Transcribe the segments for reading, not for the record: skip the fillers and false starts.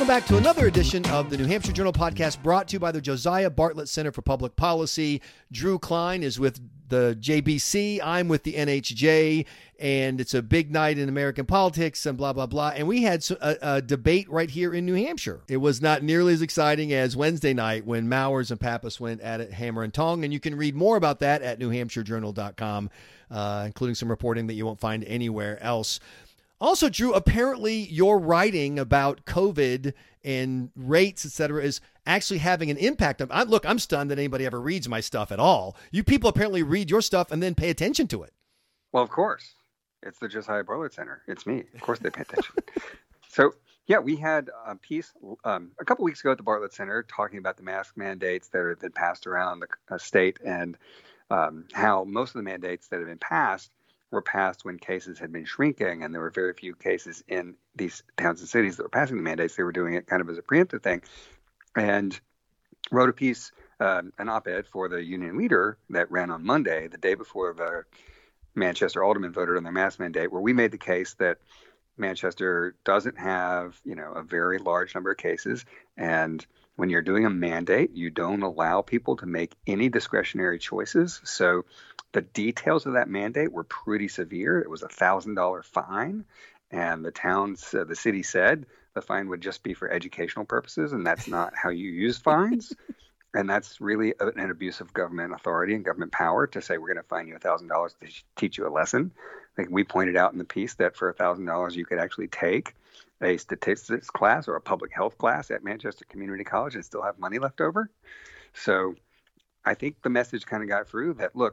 back to another edition of the New Hampshire Journal podcast, brought to you by the Josiah Bartlett Center for Public Policy. Drew Klein is with the JBC. I'm with the NHJ, and it's a big night in American politics and blah, blah, blah. And we had a debate right here in New Hampshire. It was not nearly as exciting as Wednesday night when Mowers and Pappas went at it hammer and tong. And you can read more about that at newhampshirejournal.com, including some reporting that you won't find anywhere else. Also, Drew, apparently your writing about COVID and rates, et cetera, is actually having an impact. Look, I'm stunned that anybody ever reads my stuff at all. You people apparently read your stuff and then pay attention to it. Well, of course. It's the Josiah Bartlett Center. It's me. Of course they pay attention. So, yeah, we had a piece a couple weeks ago at the Bartlett Center talking about the mask mandates that have been passed around the state and how most of the mandates that have been passed were passed when cases had been shrinking, and there were very few cases in these towns and cities that were passing the mandates. They were doing it kind of as a preemptive thing, and wrote a piece, an op-ed for the Union Leader that ran on Monday, the day before the Manchester aldermen voted on their mask mandate, where we made the case that Manchester doesn't have, a very large number of cases, and when you're doing a mandate, you don't allow people to make any discretionary choices. So the details of that mandate were pretty severe. It was a $1,000 fine, and the city said the fine would just be for educational purposes, and that's not how you use fines. And that's really an abuse of government authority and government power to say we're going to fine you $1,000 to teach you a lesson. I think we pointed out in the piece that for $1,000 you could actually take a statistics class or a public health class at Manchester Community College and still have money left over. So I think the message kind of got through that, look,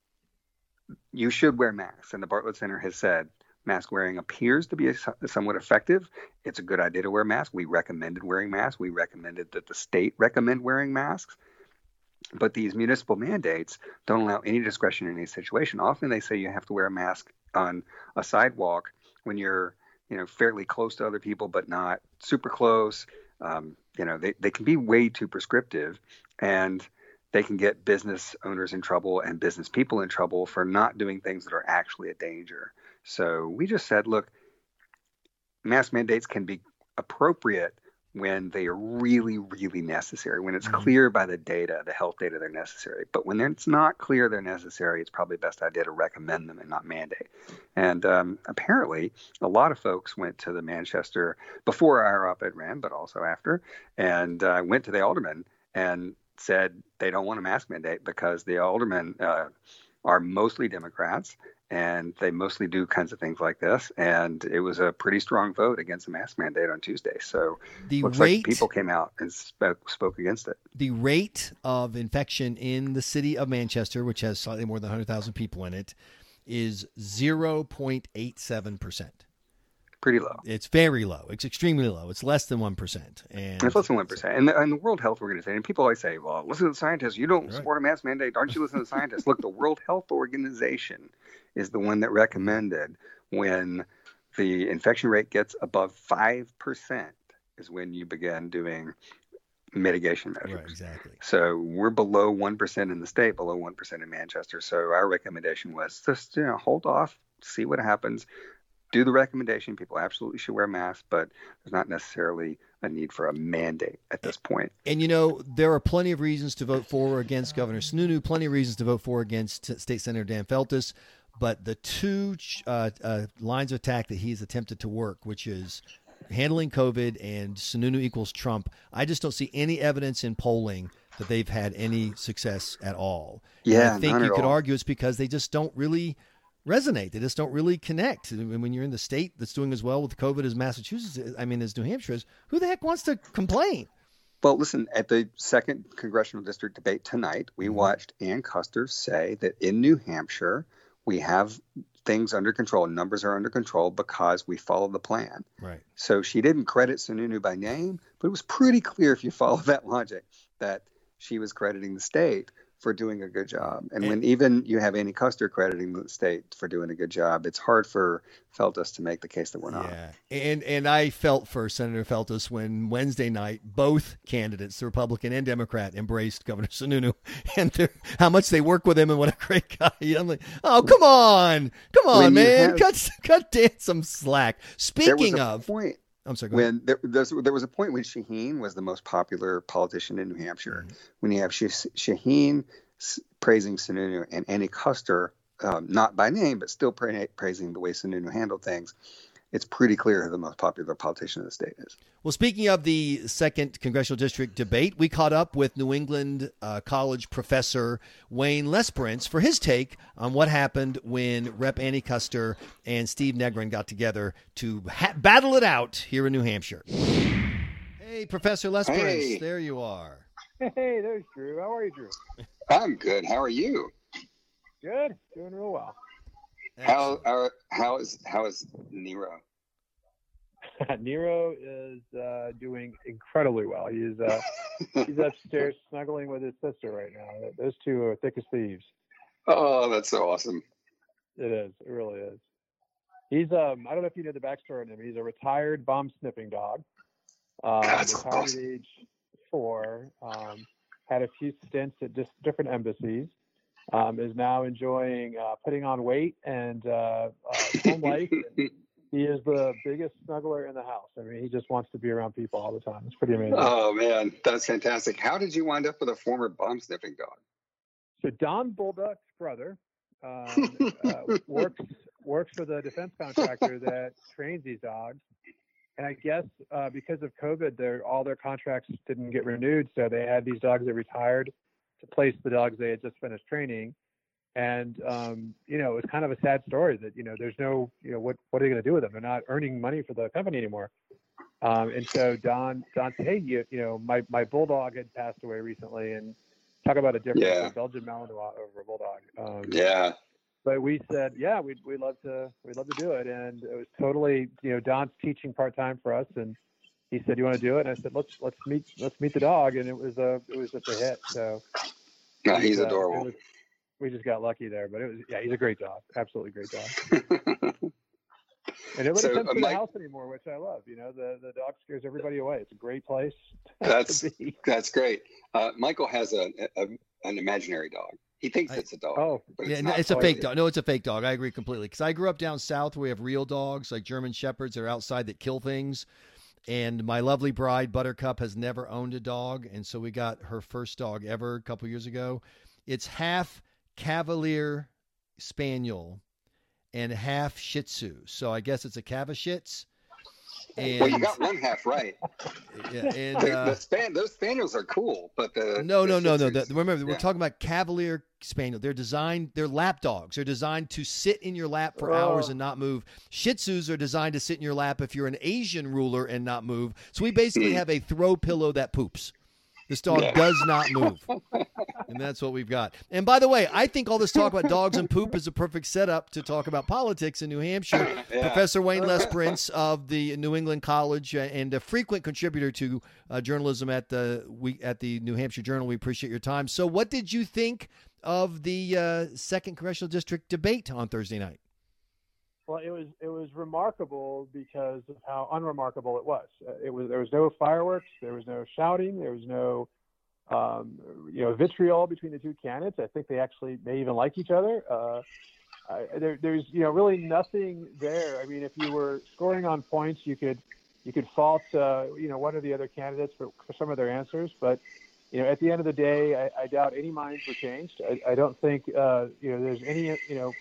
you should wear masks. And the Bartlett Center has said mask wearing appears to be somewhat effective. It's a good idea to wear masks. We recommended wearing masks. We recommended that the state recommend wearing masks. But these municipal mandates don't allow any discretion in any situation. Often they say you have to wear a mask on a sidewalk when you're fairly close to other people, but not super close. They can be way too prescriptive, and they can get business owners in trouble and business people in trouble for not doing things that are actually a danger. So we just said, look, mask mandates can be appropriate when they are really, really necessary, when it's clear by the data, the health data, they're necessary. But when it's not clear they're necessary, it's probably the best idea to recommend them and not mandate. And apparently, a lot of folks went to the Manchester, before our op-ed ran, but also after, and went to the aldermen and said they don't want a mask mandate because the aldermen are mostly Democrats, and they mostly do kinds of things like this. And it was a pretty strong vote against the mask mandate on Tuesday. So looks like people came out and spoke against it. The rate of infection in the city of Manchester, which has slightly more than 100,000 people in it, is 0.87%. Pretty low. It's very low. It's extremely low. It's less than 1%. And it's less than 1%. And the World Health Organization, and people always say, well, listen to the scientists. You don't support a mask mandate. Aren't you listening to the scientists? Look, the World Health Organization is the one that recommended when the infection rate gets above 5% is when you begin doing mitigation measures. Right, exactly. So we're below 1% in the state, below 1% in Manchester. So our recommendation was just, hold off, see what happens. Do the recommendation. People absolutely should wear masks, but there's not necessarily a need for a mandate at this point. And, there are plenty of reasons to vote for or against Governor Sununu, plenty of reasons to vote for or against State Senator Dan Feltus. But the two lines of attack that he's attempted to work, which is handling COVID and Sununu equals Trump, I just don't see any evidence in polling that they've had any success at all. Yeah, and I think you could argue it's because they just don't really resonate. They just don't really connect. And when you're in the state that's doing as well with COVID as Massachusetts, as New Hampshire is, who the heck wants to complain? Well, listen, at the second congressional district debate tonight, we watched Ann Kuster say that in New Hampshire, we have things under control. Numbers are under control because we follow the plan. Right. So she didn't credit Sununu by name, but it was pretty clear if you follow that logic that she was crediting the state for doing a good job. And when even you have Annie Kuster crediting the state for doing a good job, it's hard for Feltus to make the case that we're not. Yeah. And I felt for Senator Feltus when Wednesday night, both candidates, the Republican and Democrat, embraced Governor Sununu and how much they work with him and what a great guy. I'm like, oh, come on, man. Cut Dan some slack. Speaking of, I'm sorry. Go ahead. When there was a point when Shaheen was the most popular politician in New Hampshire. When you have Shaheen praising Sununu and Annie Kuster, not by name, but still praising the way Sununu handled things, it's pretty clear who the most popular politician in the state is. Well, speaking of the 2nd Congressional District debate, we caught up with New England College professor Wayne Lesperance for his take on what happened when Rep. Annie Kuster and Steve Negron got together to battle it out here in New Hampshire. Hey, Professor Lesperance, Hey. There you are. Hey, there's Drew. How are you, Drew? I'm good. How are you? Good. Doing real well. How is Nero? Nero is doing incredibly well. He's upstairs snuggling with his sister right now. Those two are thick as thieves. Oh, that's so awesome. It is. It really is. He's I don't know if you know the backstory on him. He's a retired bomb sniffing dog. That's retired awesome. at age 4. Had a few stints at just different embassies. Is now enjoying putting on weight and home life. And he is the biggest snuggler in the house. I mean, he just wants to be around people all the time. It's pretty amazing. Oh man, that's fantastic. How did you wind up with a former bomb sniffing dog? So Don Bulldog's brother works for the defense contractor that trains these dogs. And I guess because of COVID, all their contracts didn't get renewed. So they had these dogs that retired to place the dogs they had just finished training. And, it was kind of a sad story that, there's no, what are they going to do with them? They're not earning money for the company anymore. And so Don said, hey, my bulldog had passed away recently, and talk about a difference, a Belgian Malinois over a bulldog. Yeah. But we said, yeah, we'd love to do it. And it was totally, Don's teaching part-time for us. And he said, you want to do it? And I said, let's meet the dog. And it was just a hit. So No, he's adorable. We just got lucky there, but he's a great dog. Absolutely great dog. And nobody comes to the house anymore, which I love. The dog scares everybody away. It's a great place. That's great. Michael has an imaginary dog. He thinks it's a dog. Oh, but yeah, it's a fake dog. No, it's a fake dog. I agree completely. Because I grew up down south where we have real dogs, like German Shepherds that are outside that kill things. And my lovely bride, Buttercup, has never owned a dog. And so we got her first dog ever a couple years ago. It's half Cavalier Spaniel and half Shih Tzu. So I guess it's a Cavashitz. Well, you got one half right. Yeah, and those spaniels are cool, but no. Remember, we're talking about Cavalier Spaniel. They're lap dogs. They're designed to sit in your lap for hours and not move. Shih Tzus are designed to sit in your lap if you're an Asian ruler and not move. So we basically have a throw pillow that poops. This dog does not move. And that's what we've got. And by the way, I think all this talk about dogs and poop is a perfect setup to talk about politics in New Hampshire. Yeah. Professor Wayne Lesperance of the New England College and a frequent contributor to journalism at the New Hampshire Journal. We appreciate your time. So what did you think of the 2nd Congressional District debate on Thursday night? Well, it was remarkable because of how unremarkable it was. There was no fireworks, there was no shouting, there was no vitriol between the two candidates. I think they actually may even like each other. There's really nothing there. I mean, if you were scoring on points, you could fault one of the other candidates for some of their answers, but at the end of the day, I doubt any minds were changed. I don't think there's any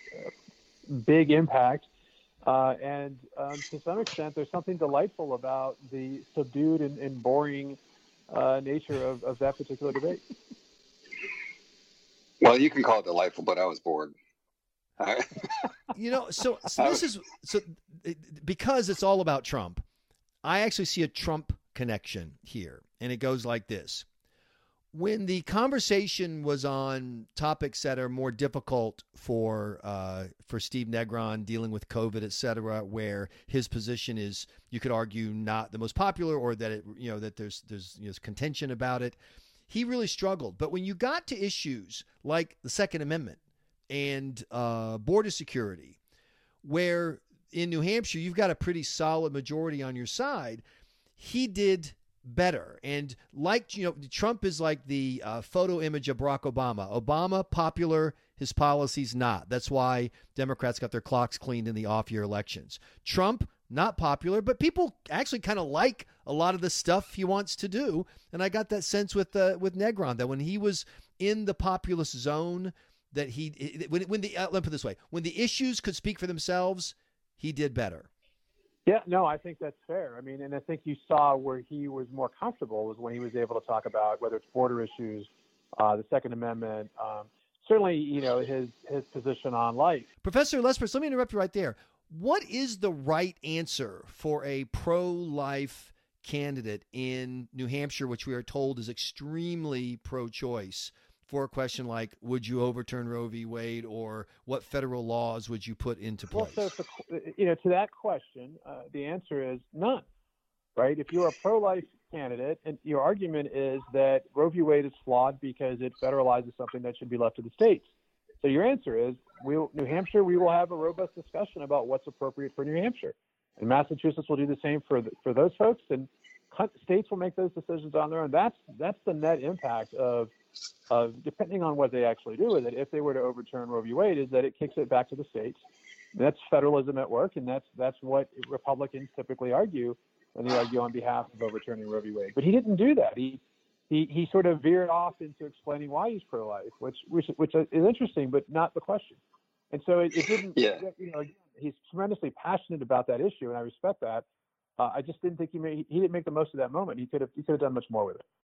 big impact. And to some extent, there's something delightful about the subdued and boring nature of that particular debate. Well, you can call it delightful, but I was bored. Because it's all about Trump, I actually see a Trump connection here, and it goes like this. When the conversation was on topics that are more difficult for Steve Negron, dealing with COVID, et cetera, where his position is, you could argue, not the most popular, or that that there's contention about it, he really struggled. But when you got to issues like the Second Amendment and border security, where in New Hampshire you've got a pretty solid majority on your side, he did better. And Trump is like the photo image of Barack Obama. Obama, popular, his policies not. That's why Democrats got their clocks cleaned in the off-year elections. Trump, not popular, but people actually kind of like a lot of the stuff he wants to do. And I got that sense with Negron, that when he was in the populist zone, that let me put it this way, when the issues could speak for themselves, he did better. Yeah, no, I think that's fair. I mean, and I think you saw where he was more comfortable was when he was able to talk about whether it's border issues, the Second Amendment, certainly, his position on life. Professor Lesperance, let me interrupt you right there. What is the right answer for a pro-life candidate in New Hampshire, which we are told is extremely pro-choice, for a question like, would you overturn Roe v. Wade, or what federal laws would you put into place? Well, so to that question, the answer is none, right? If you're a pro-life candidate and your argument is that Roe v. Wade is flawed because it federalizes something that should be left to the states. So your answer is, New Hampshire, we will have a robust discussion about what's appropriate for New Hampshire. And Massachusetts will do the same for those folks, and states will make those decisions on their own. That's the net impact of depending on what they actually do with it. If they were to overturn Roe v. Wade, is that it kicks it back to the states. That's federalism at work, and that's what Republicans typically argue when they argue on behalf of overturning Roe v. Wade. But he didn't do that. He sort of veered off into explaining why he's pro-life, which is interesting, but not the question. And so it didn't. Yeah. He's tremendously passionate about that issue, and I respect that. I just didn't think he didn't make the most of that moment. He could have done much more with it.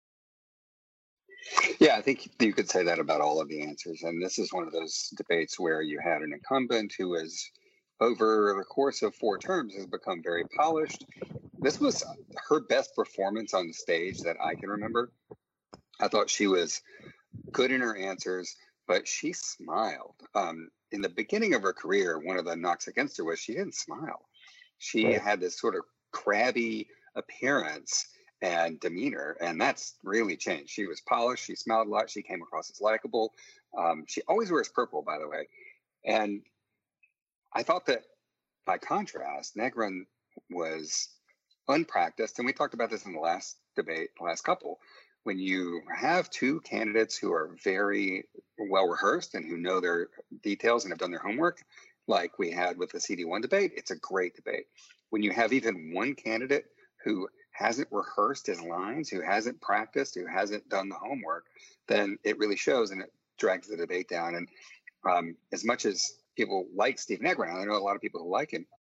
Yeah, I think you could say that about all of the answers. And this is one of those debates where you had an incumbent who has, over the course of 4 terms, has become very polished. This was her best performance on the stage that I can remember. I thought she was good in her answers, but she smiled. In the beginning of her career, one of the knocks against her was she didn't smile. She had this sort of crabby appearance and demeanor, and that's really changed. She was polished. She smiled a lot. She came across as likable. She always wears purple, by the way. And I thought that, by contrast, Negron was unpracticed. And we talked about this in the last debate, the last couple. When you have 2 candidates who are very well rehearsed and who know their details and have done their homework, like we had with the CD1 debate, it's a great debate. When you have even one candidate who hasn't rehearsed his lines, who hasn't practiced, who hasn't done the homework, then it really shows and it drags the debate down. And as much as people like Steve Negron, I know a lot of people who like him,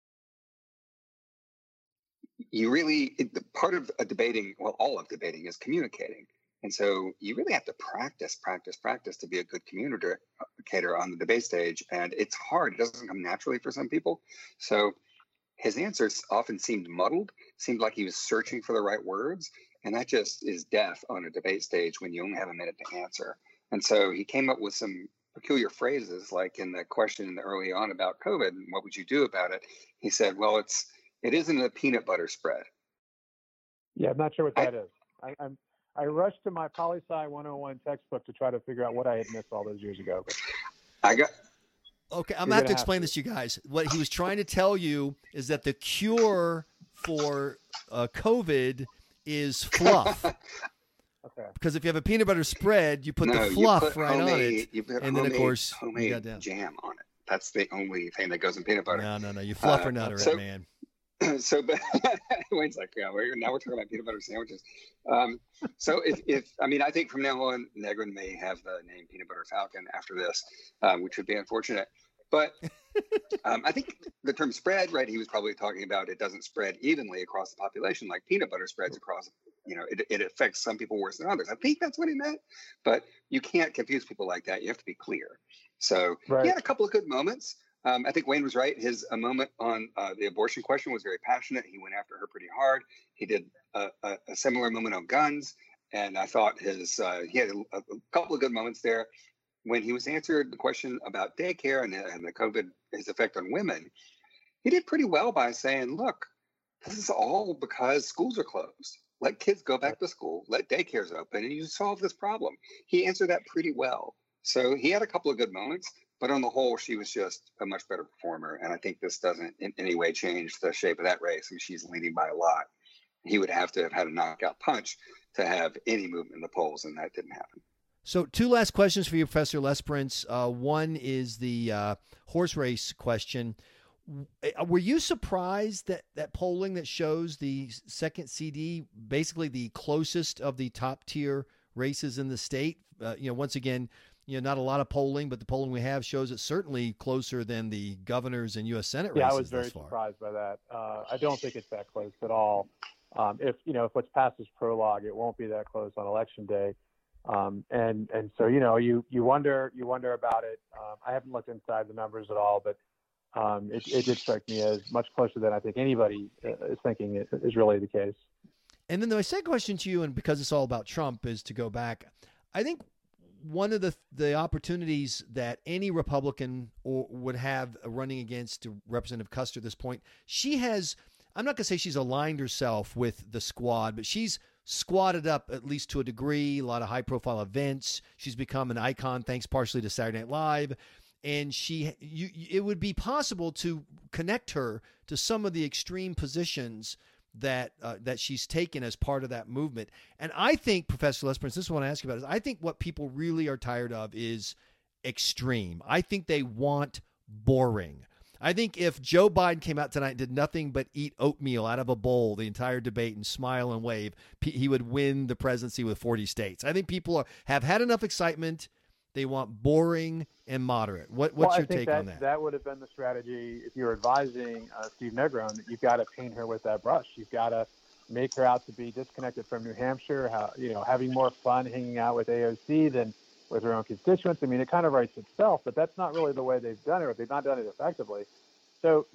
part of debating, well, all of debating is communicating. And so you really have to practice to be a good communicator on the debate stage. And it's hard. It doesn't come naturally for some people. So his answers often seemed muddled, seemed like he was searching for the right words. And that just is death on a debate stage when you only have a minute to answer. And so he came up with some peculiar phrases, like in the question early on about COVID, what would you do about it? He said, well, it isn't a peanut butter spread. Yeah, I'm not sure what that is. I rushed to my Poli-Sci 101 textbook to try to figure out what I had missed all those years ago. Okay, I'm going to have to explain this to you guys. What he was trying to tell you is that the cure for COVID is fluff. Okay. Because if you have a peanut butter spread, you put the fluff right on it, and then of course homemade jam on it. That's the only thing that goes in peanut butter. No, you fluff or nutter it, man. So, but Wayne's like, yeah, now we're talking about peanut butter sandwiches. So I think from now on, Negron may have the name Peanut Butter Falcon after this, which would be unfortunate. But I think the term spread, right? He was probably talking about it doesn't spread evenly across the population like peanut butter spreads across. It affects some people worse than others. I think that's what he meant. But you can't confuse people like that. You have to be clear. So He had a couple of good moments. I think Wayne was right. His moment on the abortion question was very passionate. He went after her pretty hard. He did a similar moment on guns. And I thought he had a couple of good moments there. When he was answered the question about daycare and the COVID, his effect on women, he did pretty well by saying, look, this is all because schools are closed. Let kids go back to school. Let daycares open, and you solve this problem. He answered that pretty well. So he had a couple of good moments. But on the whole, she was just a much better performer. And I think this doesn't in any way change the shape of that race. I mean, she's leading by a lot. He would have to have had a knockout punch to have any movement in the polls, and that didn't happen. So 2 last questions for you, Professor Lesperance. One is the horse race question. Were you surprised that polling that shows the second CD basically the closest of the top tier races in the state? Once again, not a lot of polling, but the polling we have shows it's certainly closer than the governor's and U.S. Senate races. Yeah, I was very surprised by that. I don't think it's that close at all. If what's passed is prologue, it won't be that close on election day. And so you wonder about it. I haven't looked inside the numbers at all, but it did strike me as much closer than I think anybody is thinking is really the case. And then my second question to you, and because it's all about Trump, is to go back. I think one of the opportunities that any Republican would have running against Representative Custer at this point, she has, I'm not going to say she's aligned herself with the squad, but she's squatted up at least to a degree, a lot of high-profile events. She's become an icon thanks partially to Saturday Night Live. And it would be possible to connect her to some of the extreme positions that she's taken as part of that movement. And I think, Professor Lesperance, this is what I want to ask you about, is I think what people really are tired of is extreme. I think they want boring. I think if Joe Biden came out tonight and did nothing but eat oatmeal out of a bowl the entire debate and smile and wave, he would win the presidency with 40 states. I think people have had enough excitement. They want boring and moderate. What's your take on that? That would have been the strategy if you were advising Steve Negron. You've got to paint her with that brush. You've got to make her out to be disconnected from New Hampshire, having more fun hanging out with AOC than with her own constituents. I mean, it kind of writes itself, but that's not really the way they've done it, or they've not done it effectively. So,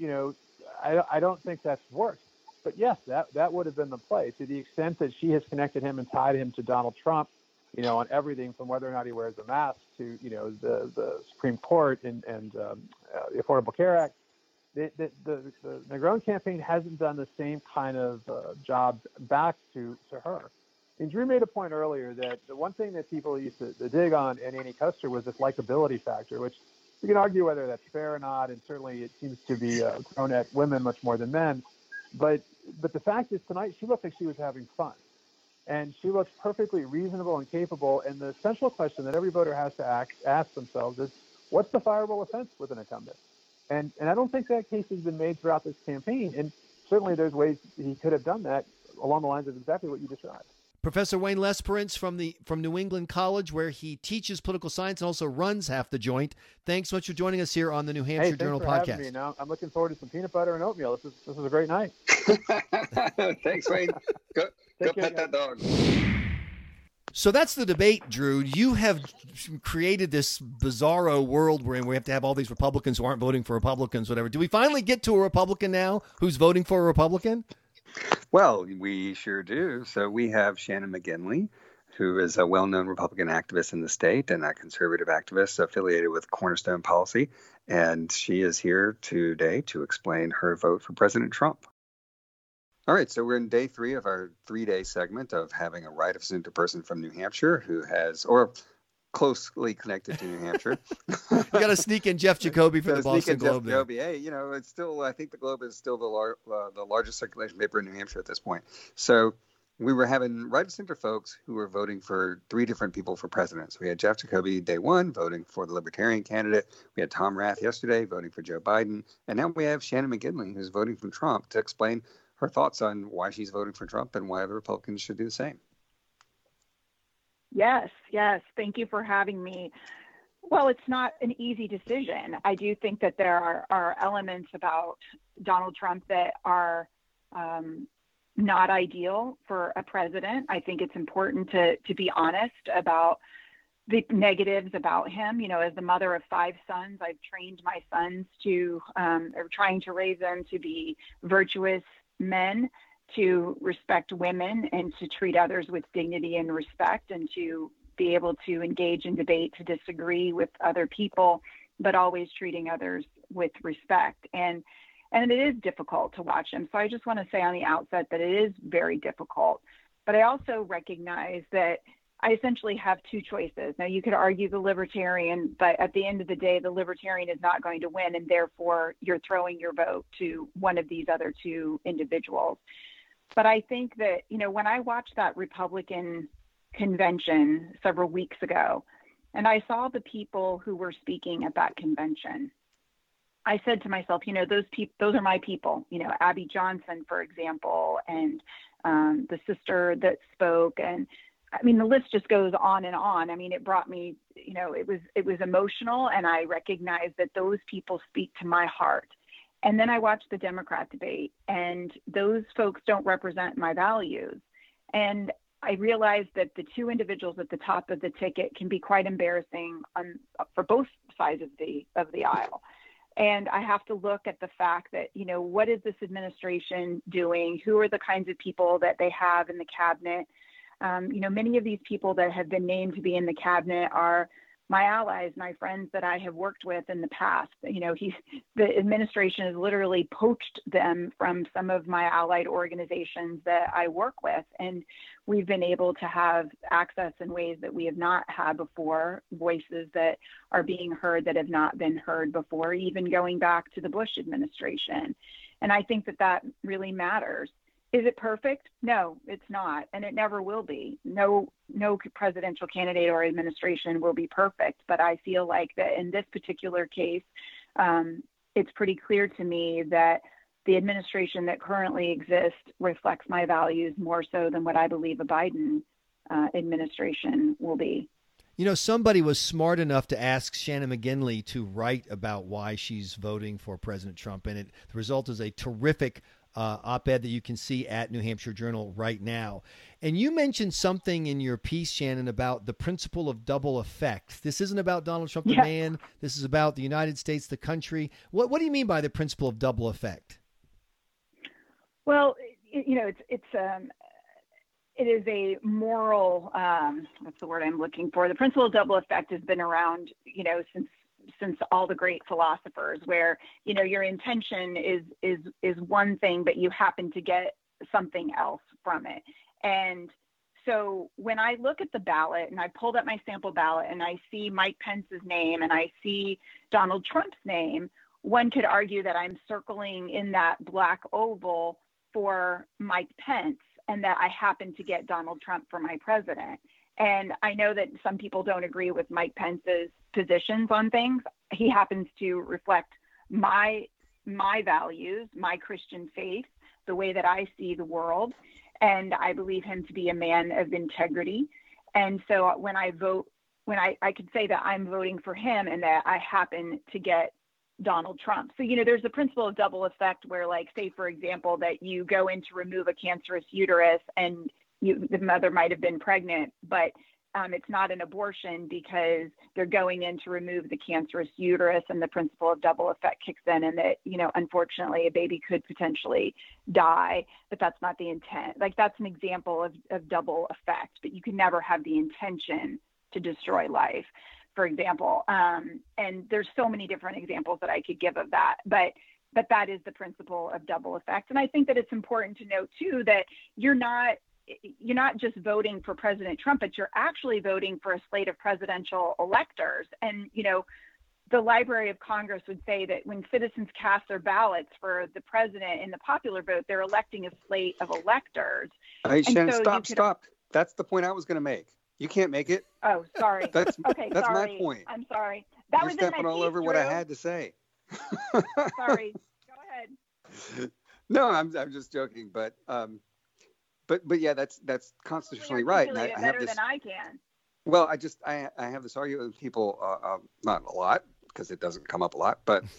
I don't think that's worked. But yes, that would have been the play. To the extent that she has connected him and tied him to Donald Trump, on everything from whether or not he wears a mask to, the Supreme Court and the Affordable Care Act, the Negron campaign hasn't done the same kind of job back to her. And Drew made a point earlier that the one thing that people used to dig on in Annie Custer was this likability factor, which you can argue whether that's fair or not, and certainly it seems to be thrown at women much more than men. But the fact is, tonight she looked like she was having fun. And she looks perfectly reasonable and capable. And the central question that every voter has to ask themselves is, what's the fireable offense with an incumbent? And I don't think that case has been made throughout this campaign. And certainly there's ways he could have done that along the lines of exactly what you described. Professor Wayne Lesperance from New England College, where he teaches political science and also runs Half the Joint. Thanks so much for joining us here on the New Hampshire Journal podcast. Having me. Now, I'm looking forward to some peanut butter and oatmeal. This is a great night. Thanks, Wayne. Go pet that dog. So that's the debate, Drew. You have created this bizarro world where we have to have all these Republicans who aren't voting for Republicans, whatever. Do we finally get to a Republican now who's voting for a Republican? Well, we sure do. So we have Shannon McGinley, who is a well-known Republican activist in the state and a conservative activist affiliated with Cornerstone Policy. And she is here today to explain her vote for President Trump. All right, so we're in day 3 of our 3-day segment of having a right of center person from New Hampshire who has, or closely connected to New Hampshire. You got to sneak in Jeff Jacoby for the Boston Globe. Jeff Jacoby. Hey, it's still, I think the Globe is still the largest circulation paper in New Hampshire at this point. So we were having right of center folks who were voting for 3 different people for president. So we had Jeff Jacoby day 1 voting for the Libertarian candidate. We had Tom Rath yesterday voting for Joe Biden. And now we have Shannon McGinley, who's voting for Trump, to explain her thoughts on why she's voting for Trump and why other Republicans should do the same. Yes. Thank you for having me. Well, it's not an easy decision. I do think that there are elements about Donald Trump that are not ideal for a president. I think it's important to be honest about the negatives about him. As the mother of 5 sons, I've trained my sons or trying to raise them to be virtuous men, to respect women, and to treat others with dignity and respect, and to be able to engage in debate, to disagree with other people, but always treating others with respect. And it is difficult to watch him. So I just want to say on the outset that it is very difficult. But I also recognize that I essentially have 2 choices. Now, you could argue the Libertarian, but at the end of the day, the Libertarian is not going to win, and therefore you're throwing your vote to one of these other 2 individuals. But I think that, when I watched that Republican convention several weeks ago, and I saw the people who were speaking at that convention, I said to myself, those are my people, Abby Johnson, for example, and the sister that spoke. And I mean, the list just goes on and on. I mean, it brought me, it was emotional, and I recognized that those people speak to my heart. And then I watched the Democrat debate, and those folks don't represent my values. And I realized that the two individuals at the top of the ticket can be quite embarrassing for both sides of the aisle. And I have to look at the fact that, what is this administration doing? Who are the kinds of people that they have in the cabinet? Many of these people that have been named to be in the cabinet are my allies, my friends that I have worked with in the past. The administration has literally poached them from some of my allied organizations that I work with. And we've been able to have access in ways that we have not had before, voices that are being heard that have not been heard before, even going back to the Bush administration. And I think that really matters. Is it perfect? No, it's not. And it never will be. No presidential candidate or administration will be perfect. But I feel like that in this particular case, it's pretty clear to me that the administration that currently exists reflects my values more so than what I believe a Biden administration will be. Somebody was smart enough to ask Shannon McGinley to write about why she's voting for President Trump. And the result is a terrific op-ed that you can see at New Hampshire Journal right now. And you mentioned something in your piece, Shannon, about the principle of double effect. This isn't about Donald Trump, the man. This is about the United States, the country. What do you mean by the principle of double effect? Well, it is a moral, what's the word I'm looking for? The principle of double effect has been around, since all the great philosophers, where your intention is one thing, but you happen to get something else from it. And so when I look at the ballot and I pulled up my sample ballot and I see Mike Pence's name and I see Donald Trump's name, one could argue that I'm circling in that black oval for Mike Pence and that I happen to get Donald Trump for my president. And I know that some people don't agree with Mike Pence's positions on things. He happens to reflect my values, my Christian faith, the way that I see the world. And I believe him to be a man of integrity. And so when I vote, I could say that I'm voting for him and that I happen to get Donald Trump. So, there's a principle of double effect where, like, say, for example, that you go in to remove a cancerous uterus and the mother might have been pregnant, but it's not an abortion because they're going in to remove the cancerous uterus, and the principle of double effect kicks in, and that, unfortunately a baby could potentially die, but that's not the intent. Like, that's an example of double effect, but you can never have the intention to destroy life, for example. And there's so many different examples that I could give of that, but that is the principle of double effect. And I think that it's important to note too, that you're not just voting for President Trump, but you're actually voting for a slate of presidential electors. And, the Library of Congress would say that when citizens cast their ballots for the president in the popular vote, they're electing a slate of electors. Hey, Shannon, stop. That's the point I was going to make. You can't make it. Oh, sorry. That's sorry. my point. I'm sorry. You're stepping all over what I had to say. Sorry. Go ahead. No, I'm just joking, but yeah, that's constitutionally right. And I have this, than I can. Well, I have this argument with people, not a lot because it doesn't come up a lot, but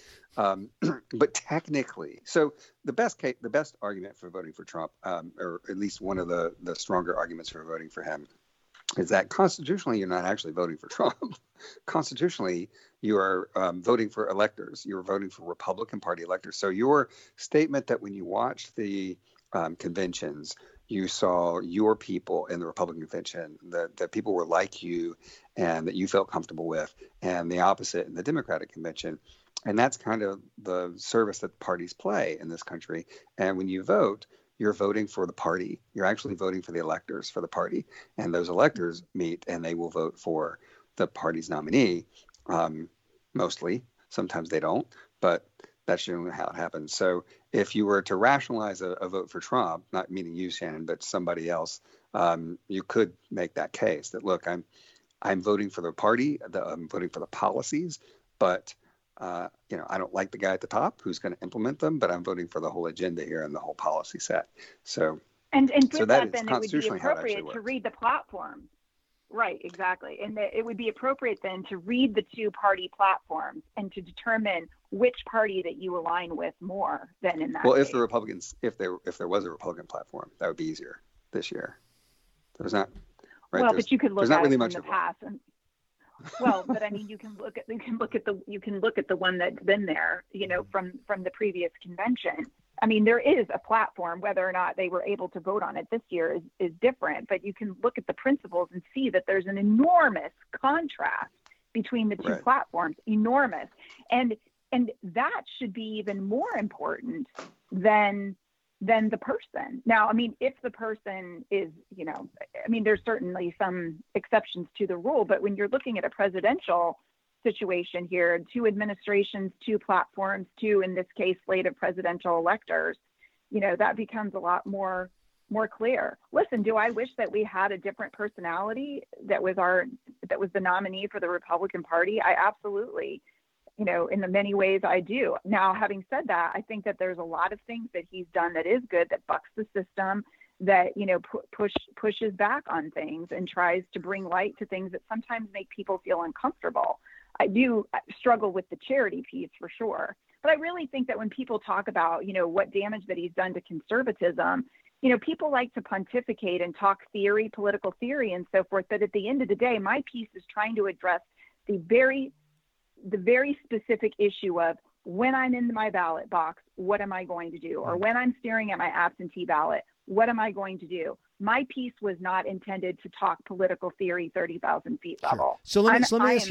technically. So the best argument for voting for Trump, or at least one of the stronger arguments for voting for him, is that constitutionally you're not actually voting for Trump. Constitutionally, you are voting for electors. You're voting for Republican Party electors. So your statement that when you watched the conventions, you saw your people in the Republican convention, that people were like you and that you felt comfortable with, and the opposite in the Democratic convention. And that's kind of the service that parties play in this country. And when you vote, you're voting for the party. You're actually voting for the electors for the party. And those electors meet and they will vote for the party's nominee, mostly. Sometimes they don't, but that's generally how it happens. So if you were to rationalize a vote for Trump, not meaning you, Shannon, but somebody else, you could make that case that, look, I'm voting for the party, I'm voting for the policies, but I don't like the guy at the top who's going to implement them, but I'm voting for the whole agenda here and the whole policy set. So, and so that is then it would be constitutionally how it actually appropriate works. to read the platform. Right, exactly. And it would be appropriate then to read the two-party platforms and to determine which party that you align with more than in that Well, case. if the Republicans, if there was a Republican platform, that would be easier this year. There's not. Right? Well, but you could look there's not at really it much from the of one. past. Well, but I mean, you can look at the one that's been there, from the previous convention. I mean, there is a platform. Whether or not they were able to vote on it this year is different. But you can look at the principles and see that there's an enormous contrast between the two Right. platforms. Enormous, and that should be even more important than the person. Now, I mean, if the person is, there's certainly some exceptions to the rule, but when you're looking at a presidential situation here, two administrations, two platforms, two, in this case, slate of presidential electors, that becomes a lot more clear. Listen, do I wish that we had a different personality that was the nominee for the Republican Party? I absolutely, in the many ways I do. Now, having said that, I think that there's a lot of things that he's done that is good, that bucks the system, that, pushes back on things and tries to bring light to things that sometimes make people feel uncomfortable. I do struggle with the charity piece for sure. But I really think that when people talk about, what damage that he's done to conservatism, people like to pontificate and talk theory, political theory and so forth. But at the end of the day, my piece is trying to address the very specific issue of when I'm in my ballot box, what am I going to do? Or when I'm staring at my absentee ballot, what am I going to do? My piece was not intended to talk political theory 30,000 feet level. So let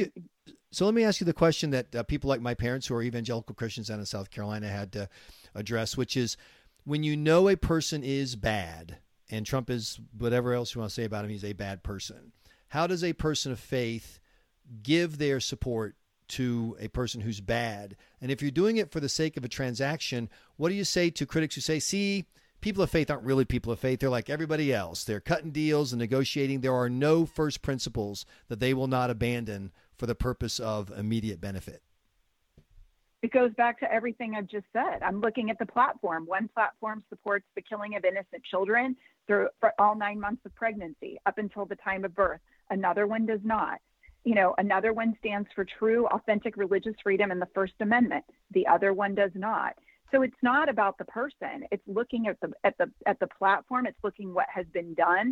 me ask you the question that people like my parents, who are evangelical Christians down in South Carolina, had to address, which is, when you know a person is bad, and Trump is, whatever else you want to say about him, he's a bad person, how does a person of faith give their support to a person who's bad? And if you're doing it for the sake of a transaction, what do you say to critics who say, see, people of faith aren't really people of faith. They're like everybody else. They're cutting deals and negotiating. There are no first principles that they will not abandon for the purpose of immediate benefit. It goes back to everything I've just said. I'm looking at the platform. One platform supports the killing of innocent children for all 9 months of pregnancy up until the time of birth. Another one does not. Another one stands for true, authentic religious freedom and the First Amendment. The other one does not. So it's not about the person. It's looking at the platform. It's looking what has been done.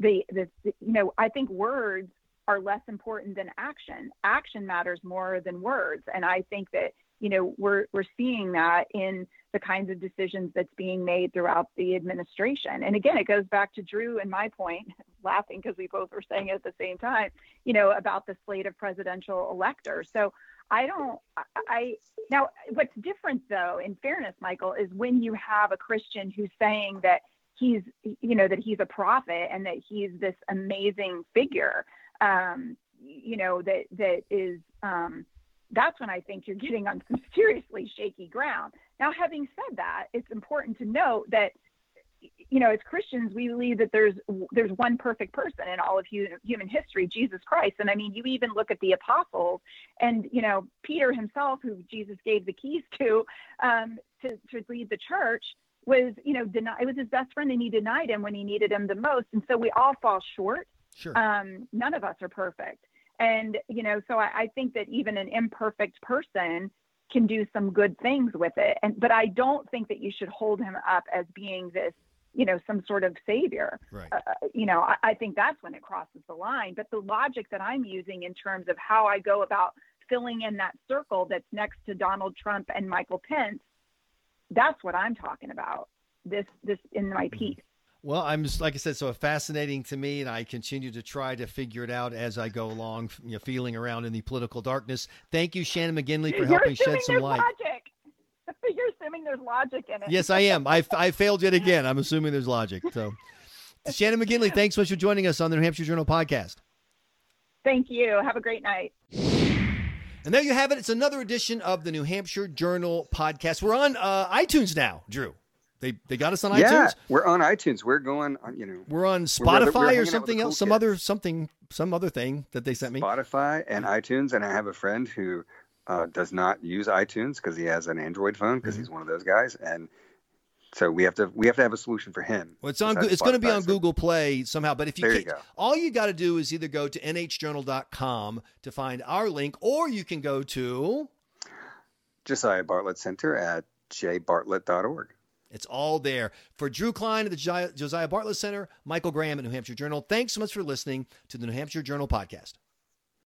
I think words are less important than action. Action matters more than words. And I think that, we're seeing that in the kinds of decisions that's being made throughout the administration. And again, it goes back to Drew and my point, laughing because we both were saying it at the same time, about the slate of presidential electors. So now what's different though, in fairness, Michael, is when you have a Christian who's saying that he's a prophet and that he's this amazing figure, that is, that's when I think you're getting on some seriously shaky ground. Now, having said that, it's important to note that, as Christians, we believe that there's one perfect person in all of human history, Jesus Christ. And I mean, you even look at the apostles and, Peter himself, who Jesus gave the keys to lead the church, was, denied. It was his best friend and he denied him when he needed him the most. And so we all fall short. Sure. None of us are perfect. And, so I think that even an imperfect person can do some good things with it. But I don't think that you should hold him up as being this, some sort of savior. Right. I think that's when it crosses the line. But the logic that I'm using in terms of how I go about filling in that circle that's next to Donald Trump and Michael Pence, that's what I'm talking about this in my piece. Well, I'm just, like I said, so fascinating to me, and I continue to try to figure it out as I go along, feeling around in the political darkness. Thank you, Shannon McGinley, for helping shed some light. Logic. You're assuming there's logic in it. Yes, I am. I failed yet again. I'm assuming there's logic. So, Shannon McGinley, thanks so much for joining us on the New Hampshire Journal podcast. Thank you. Have a great night. And there you have it. It's another edition of the New Hampshire Journal podcast. We're on iTunes now, Drew. They got us on iTunes. Yeah, we're on iTunes. We're going on, we're on Spotify we're or something else, some other thing that they sent me. Spotify and iTunes. And I have a friend who does not use iTunes because he has an Android phone because he's one of those guys, and so we have to have a solution for him. Well, it's on. It's going to be on Google Play somehow. But if you can't, all you got to do is either go to nhjournal.com to find our link, or you can go to Josiah Bartlett Center at jbartlett.org. It's all there. For Drew Klein at the Josiah Bartlett Center, Michael Graham at New Hampshire Journal, thanks so much for listening to the New Hampshire Journal podcast.